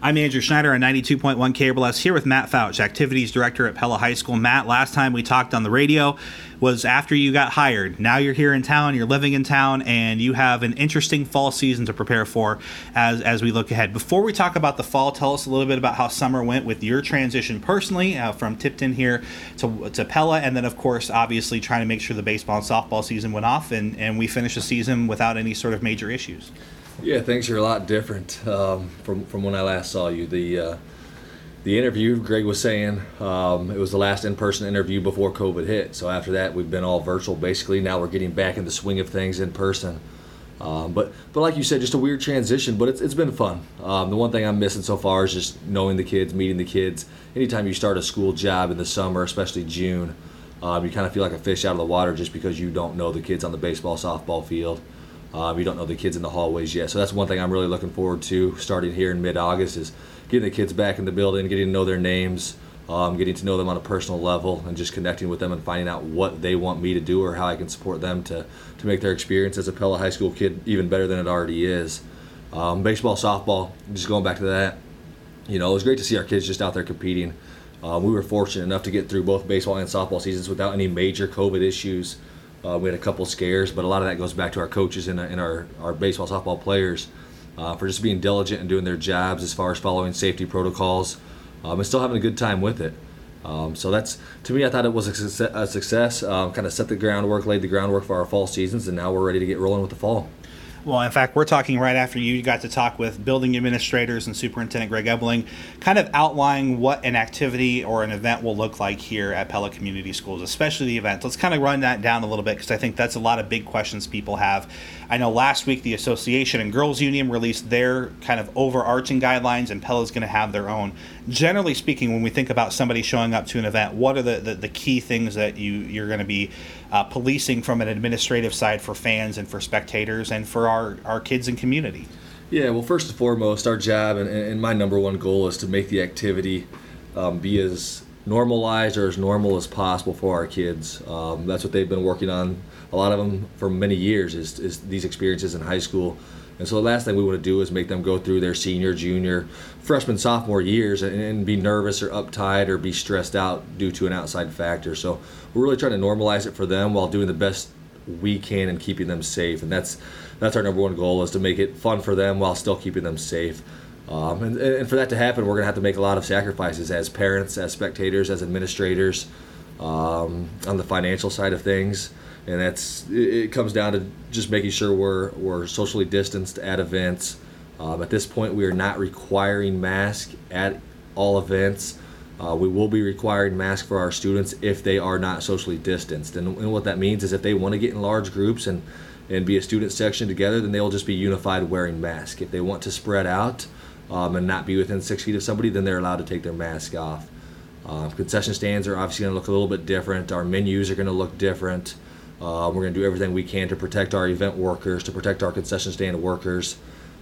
I'm Andrew Schneider on 92.1 KBLS here with Matt Fouch, Activities Director at Pella High School. Matt, last time we talked on the radio was after you got hired. Now you're here in town, you're living in town, and you have an interesting fall season to prepare for as we look ahead. Before we talk about the fall, tell us a little bit about how summer went with your transition personally from Tipton here to Pella, and then, of course, obviously trying to make sure the baseball and softball season went off and we finished the season without any sort of major issues. Yeah, things are a lot different from when I last saw you. The interview, Greg was saying, it was the last in-person interview before COVID hit. So after that, we've been all virtual basically. Now we're getting back in the swing of things in person. But like you said, just a weird transition, but it's been fun. The one thing I'm missing so far is just knowing the kids, meeting the kids. Anytime you start a school job in the summer, especially June, you kind of feel like a fish out of the water just because you don't know the kids on the baseball, softball field. You don't know the kids in the hallways yet. So that's one thing I'm really looking forward to starting here in mid-August is getting the kids back in the building, getting to know their names, getting to know them on a personal level, and just connecting with them and finding out what they want me to do or how I can support them to make their experience as a Pella High School kid even better than it already is. Baseball, softball, just going back to that, it was great to see our kids just out there competing. We were fortunate enough to get through both baseball and softball seasons without any major COVID issues. We had a couple scares, but a lot of that goes back to our coaches and our baseball, softball players for just being diligent and doing their jobs as far as following safety protocols and still having a good time with it. So that's, to me, I thought it was a success, kind of set the groundwork, laid the groundwork for our fall seasons, and now we're ready to get rolling with the fall. Well, in fact, we're talking right after you got to talk with building administrators and Superintendent Greg Ebeling, kind of outlining what an activity or an event will look like here at Pella Community Schools, especially the events. Let's kind of run that down a little bit because I think that's a lot of big questions people have. I know last week the Association and Girls Union released their kind of overarching guidelines, and Pella's going to have their own. Generally speaking, when we think about somebody showing up to an event, what are the key things that you're going to be policing from an administrative side for fans and for spectators and for our kids and community? Yeah, well, first and foremost, our job and my number one goal is to make the activity be as normalized or as normal as possible for our kids. That's what they've been working on, a lot of them for many years, is these experiences in high school. And so the last thing we want to do is make them go through their senior, junior, freshman, sophomore years and be nervous or uptight or be stressed out due to an outside factor. So we're really trying to normalize it for them while doing the best we can and keeping them safe. And that's our number one goal, is to make it fun for them while still keeping them safe. And for that to happen, we're going to have to make a lot of sacrifices as parents, as spectators, as administrators, on the financial side of things. And it comes down to just making sure we're socially distanced at events. At this point, we are not requiring masks at all events. We will be requiring masks for our students if they are not socially distanced. And what that means is if they want to get in large groups and be a student section together, then they'll just be unified wearing masks. If they want to spread out and not be within 6 feet of somebody, then they're allowed to take their mask off. Concession stands are obviously going to look a little bit different. Our menus are going to look different. We're going to do everything we can to protect our event workers, to protect our concession stand workers.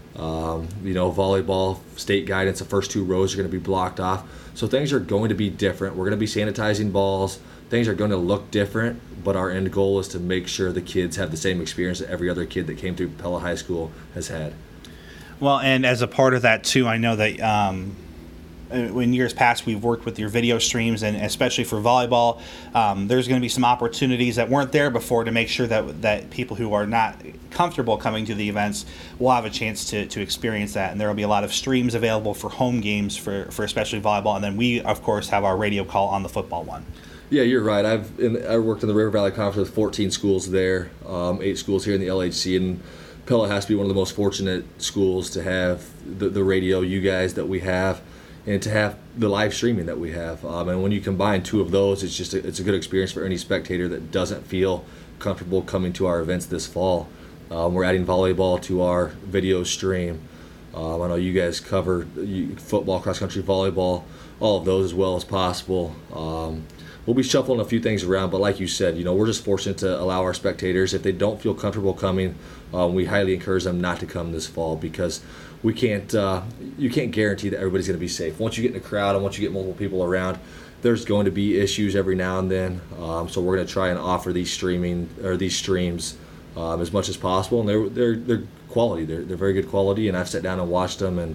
Volleyball, state guidance, the first two rows are going to be blocked off. So things are going to be different. We're going to be sanitizing balls. Things are going to look different, but our end goal is to make sure the kids have the same experience that every other kid that came through Pella High School has had. Well, and as a part of that, too, I know that in years past, we've worked with your video streams, and especially for volleyball, there's going to be some opportunities that weren't there before to make sure that people who are not comfortable coming to the events will have a chance to experience that. And there will be a lot of streams available for home games for especially volleyball. And then we, of course, have our radio call on the football one. Yeah, you're right. I worked in the River Valley Conference with 14 schools there, 8 schools here in the LHC, and Pella has to be one of the most fortunate schools to have the radio, you guys, that we have, and to have the live streaming that we have. And when you combine two of those, it's a good experience for any spectator that doesn't feel comfortable coming to our events this fall. We're adding volleyball to our video stream. I know you guys cover football, cross-country, volleyball, all of those as well as possible. We'll be shuffling a few things around, but like you said, we're just fortunate to allow our spectators, if they don't feel comfortable coming, we highly encourage them not to come this fall, because you can't guarantee that everybody's going to be safe. Once you get in a crowd and once you get multiple people around, there's going to be issues every now and then. So we're going to try and offer these streams as much as possible, and they're quality. They're very good quality, and I've sat down and watched them, and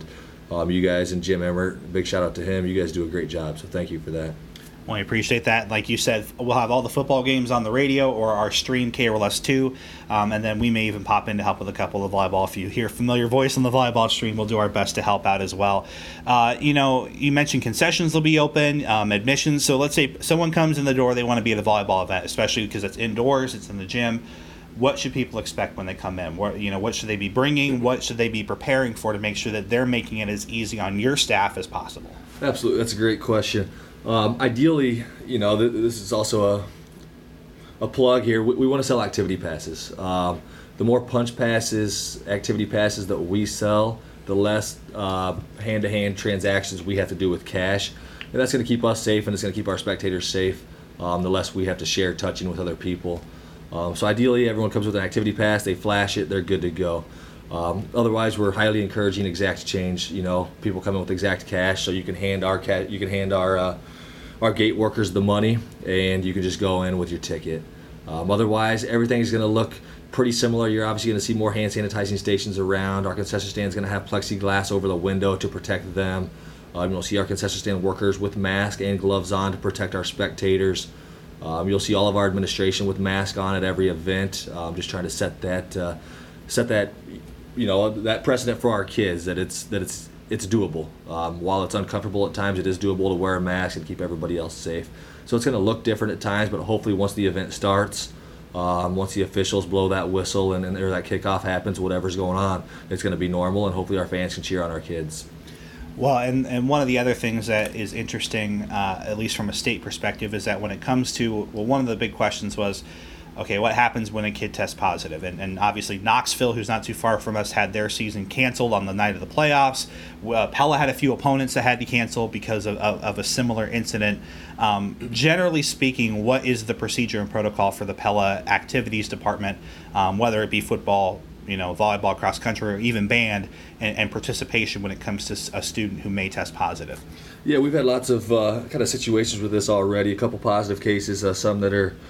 You guys and Jim Emmert, big shout out to him. You guys do a great job, so thank you for that. Well, I appreciate that. Like you said, we'll have all the football games on the radio or our stream KRLS2, and then we may even pop in to help with a couple of volleyball. If you hear a familiar voice on the volleyball stream, we'll do our best to help out as well. You mentioned concessions will be open, admissions. So let's say someone comes in the door, they want to be at a volleyball event, especially because it's indoors, it's in the gym. What should people expect when they come in? What should they be bringing? What should they be preparing for to make sure that they're making it as easy on your staff as possible? Absolutely, that's a great question. Ideally, this is also a plug here. We want to sell activity passes. The more punch passes, activity passes that we sell, the less hand-to-hand transactions we have to do with cash. And that's going to keep us safe, and it's going to keep our spectators safe. The less we have to share touching with other people. So ideally, everyone comes with an activity pass. They flash it. They're good to go. Otherwise, we're highly encouraging exact change. People come in with exact cash, so you can hand our our gate workers the money, and you can just go in with your ticket. Otherwise, everything's going to look pretty similar. You're obviously going to see more hand sanitizing stations around. Our concession stand is going to have plexiglass over the window to protect them. You'll see our concession stand workers with masks and gloves on to protect our spectators. You'll see all of our administration with masks on at every event. Just trying to set that that precedent for our kids that it's doable. While it's uncomfortable at times, it is doable to wear a mask and keep everybody else safe. So it's going to look different at times, but hopefully once the event starts, once the officials blow that whistle and or that kickoff happens, whatever's going on, it's going to be normal, and hopefully our fans can cheer on our kids. Well, and one of the other things that is interesting, at least from a state perspective, is that when it comes to, one of the big questions was, okay, what happens when a kid tests positive? And obviously Knoxville, who's not too far from us, had their season canceled on the night of the playoffs. Pella had a few opponents that had to cancel because of a similar incident. Generally speaking, what is the procedure and protocol for the Pella activities department, whether it be football, volleyball, cross country, or even band, and participation when it comes to a student who may test positive? Yeah, we've had lots of kind of situations with this already. A couple positive cases, some that are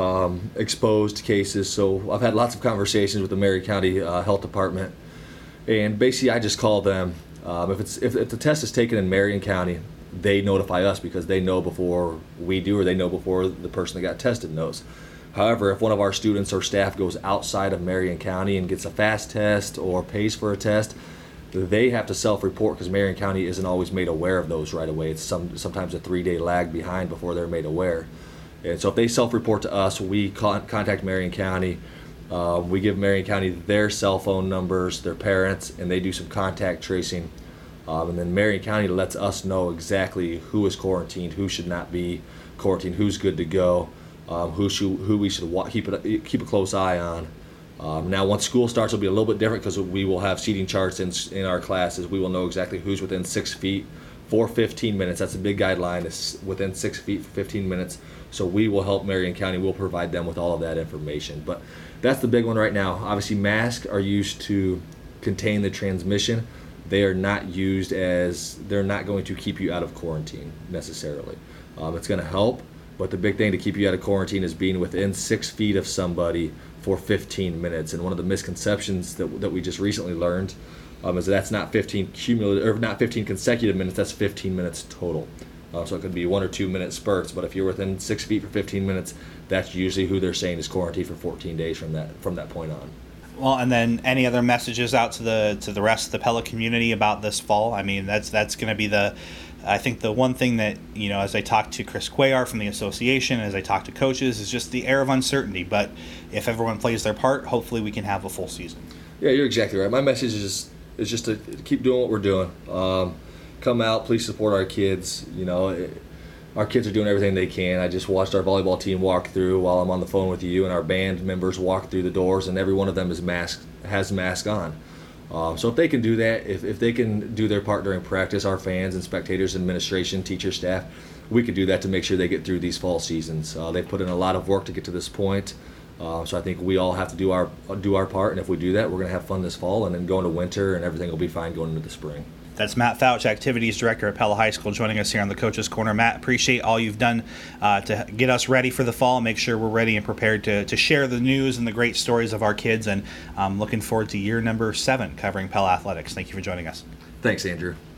exposed cases. So I've had lots of conversations with the Marion County Health Department, and basically I just call them. If the test is taken in Marion County, they notify us because they know before we do, or they know before the person that got tested knows. However, if one of our students or staff goes outside of Marion County and gets a fast test or pays for a test, they have to self-report because Marion County isn't always made aware of those right away. It's sometimes a 3-day lag behind before they're made aware. And so if they self-report to us, we contact Marion County. We give Marion County their cell phone numbers, their parents, and they do some contact tracing. And then Marion County lets us know exactly who is quarantined, who should not be quarantined, who's good to go. Who we should keep a close eye on. Now, once school starts, it'll be a little bit different because we will have seating charts in our classes. We will know exactly who's within 6 feet for 15 minutes. That's a big guideline, is within 6 feet for 15 minutes. So we will help Marion County. We'll provide them with all of that information. But that's the big one right now. Obviously, masks are used to contain the transmission. They are not used they're not going to keep you out of quarantine necessarily. It's going to help. But the big thing to keep you out of quarantine is being within 6 feet of somebody for 15 minutes. And one of the misconceptions that we just recently learned is that's not 15 consecutive minutes. That's 15 minutes total. So it could be 1 or 2 minute spurts. But if you're within 6 feet for 15 minutes, that's usually who they're saying is quarantined for 14 days from that point on. Well, and then any other messages out to the rest of the Pella community about this fall? I mean, that's going to be I think the one thing that, as I talk to Chris Cuellar from the association, as I talk to coaches, is just the air of uncertainty. But if everyone plays their part, hopefully we can have a full season. Yeah, you're exactly right. My message is just to keep doing what we're doing. Come out, please support our kids. Our kids are doing everything they can. I just watched our volleyball team walk through while I'm on the phone with you, and our band members walk through the doors, and every one of them has mask on. So if they can do that, if they can do their part during practice, our fans and spectators, administration, teacher, staff, we can do that to make sure they get through these fall seasons. They've put in a lot of work to get to this point. So I think we all have to do our part, and if we do that, we're going to have fun this fall, and then go into winter, and everything will be fine going into the spring. That's Matt Fouch, Activities Director at Pella High School, joining us here on the Coach's Corner. Matt, appreciate all you've done to get us ready for the fall, make sure we're ready and prepared to share the news and the great stories of our kids, and looking forward to year number 7 covering Pella Athletics. Thank you for joining us. Thanks, Andrew.